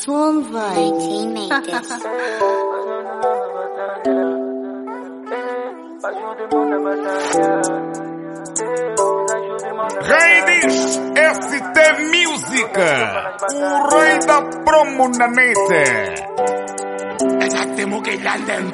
Swan Variety Makers. Reis ST Música, o rei da promo na net. Temo que ya anden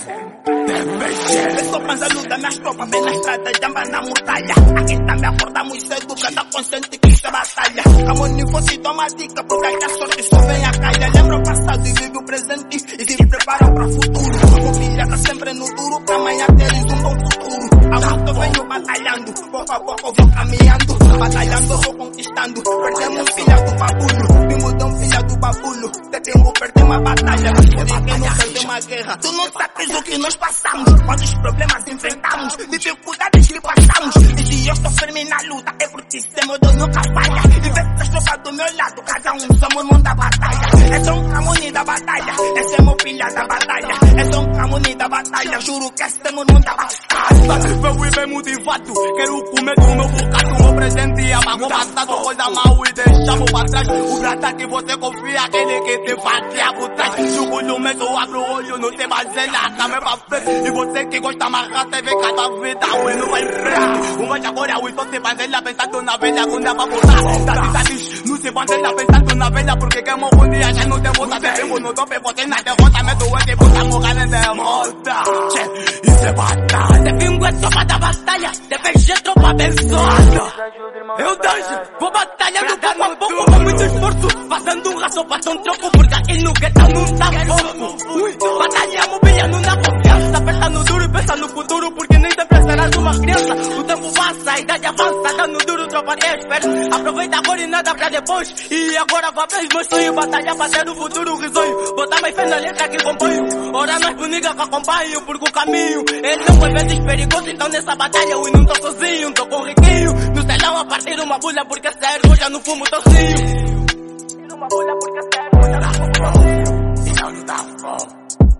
estou pensando das minhas tropas, bem na estrada, jamba na muralha. Aqui está me acorda muito cedo, cada consciente que se batalha. Camoni fosse toma dica, porque aqui a sorte só vem a calha. Lembra o passado e vive o presente, e se prepara para o futuro. Como filha tá sempre no duro, pra amanhã teres um bom futuro. Há muito venho batalhando, pouco a pouco vou caminhando. Batalhando, vou conquistando, perdemos filha do babulo. Me mudou filha do babulo, te tempo perder uma batalha. Porque não perdeu uma guerra, tu não sabes o que nós passamos. Quantos problemas enfrentamos, dificuldades que passamos. E se eu estou firme na luta, é porque esse modo nunca falha. E vê as tropas do meu lado, cada um somos um da batalha. É só um Camoni da batalha, esse é meu filha da batalha. É só um Camoni da batalha, juro que esse é meu da batalha. Eu fui bem motivado, quero comer do meu bocado. Meu presente e apago o passado, coisa mal e deixamos para trás. O prata que você confia, aquele que te fatia por trás. Jogo no mês, eu abro o olho, não tem baseia, cama pra frente. E você que gosta amarrar, TV cada vida, o não vai enfrentar. Um vai agora, o então se baseia, pensando na velha, quando é pra voltar. Tá não se baseia, pensando na velha, porque quem morre um dia já não tem volta. Devemos no tope, você na derrota, medo é que você morrer em derrota. Isso é batalha. Vingo é tropa da batalha, DPG é tropa abençoada. Eu danço, vou batalhando pouco a pouco, com muito esforço. Fazendo um raço, faço um troco, porque aqui no gueto não tá pouco. Batalhamos brilhando na confiança, pensando duro e pensando no futuro, porque nem sempre serás uma criança. O tempo passa, a idade avança, dando duro, tropa de espera. Aproveita agora e nada pra depois. E agora vá ver meus sonhos, batalha pra ter o futuro risonho. Botar mais fé na letra que componho. Ora mais bonita que acompanho, porque o caminho ele não foi vezes perigoso. Então nessa batalha eu não tô sozinho, tô com o riquinho. No telão a partir de uma bolha, porque sério, já não fumo tocinho. Numa bolha, porque sério, já não fumo tocinho. E não dá fome.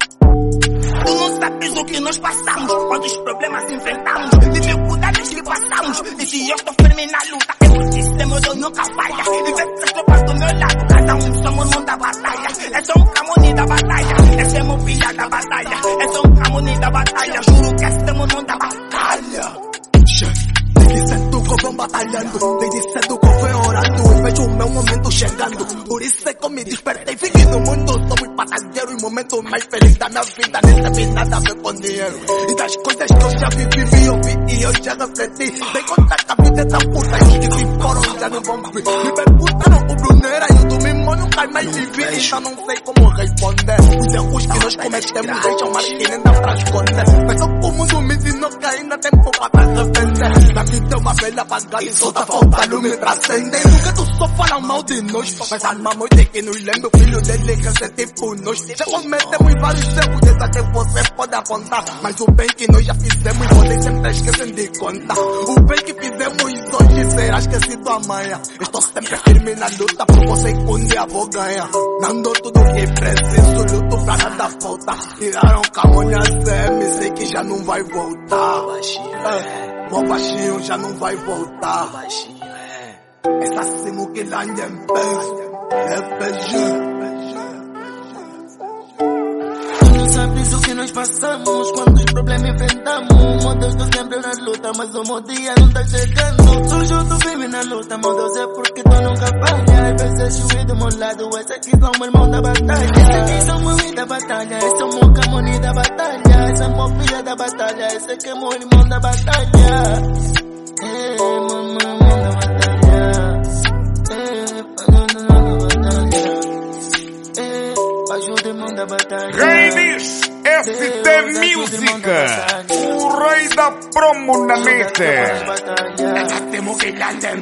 Tu não sabes o que nós passamos, quantos problemas enfrentamos, dificuldades que passamos. E se eu estou firme na luta, é porque esse modo nunca falha. E vê as tropas do meu lado, cada um somos um da batalha. É só um Camoni da batalha, esse é meu filha da batalha. É só um Camoni da batalha, juro que esse é meu da batalha. Desde cedo que eu venho batalhando, desde cedo que eu venho orando. E vejo o meu momento chegando, por isso é que eu me despertei. Fiquei no mundo, sou muito batalheiro. E o momento mais feliz da minha vida nem teve nada a ver com dinheiro. E das coisas que eu já vivi, ouvi e eu já refleti. Dei conta que a vida é tão puta e os que se foram já não vão vir. Me perguntaram o Brunera e o domingo nunca mais me vi. Então não sei como responder. Os erros que nós cometemos deixam mais que nem dá pra esconder. Mas só o mundo me ensinou que ainda tem pouco pra arrepender. Na vida é uma velha apagada e só tá faltando me transcender. Nunca tu só falam mal de nós, mas a mamãe tem que nos lembra o filho dele que é tipo nós. Já cometemos vários erros, desde que você pode apontar. Mas o bem que nós já fizemos e vocês sempre esquecem de contar. O bem que fizemos hoje será esquecido amanhã. Estou sempre firme na luta, por você que um dia vou ganhar. Dando tudo que preciso, luto pra nada faltar. Tiraram Camoni a CM, sei que já não vai voltar. Mó baixinho já não vai voltar. Essa cima que lá em Tu não sabes o que nós passamos, quantos problemas enfrentamos. Meu Deus, tô sempre na luta, mas o meu dia não tá chegando. Sujo do firme na luta, meu Deus, é porque tu nunca falha. Às vezes eu do meu lado, esse aqui são meu irmão da batalha. Esse aqui são meu filho da batalha, esse é o meu Camoni da batalha. Esse é meu filho da batalha, esse aqui é meu irmão da batalha. Meu irmão da batalha. Ajuda, irmão da batalha. Reis ST Música, o rei da promo na net. Temo que ya anden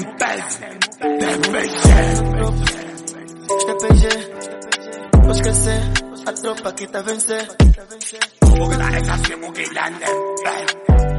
DPG, vou esquecer, a tropa que tá a vencer. Porque essa temo que ya anden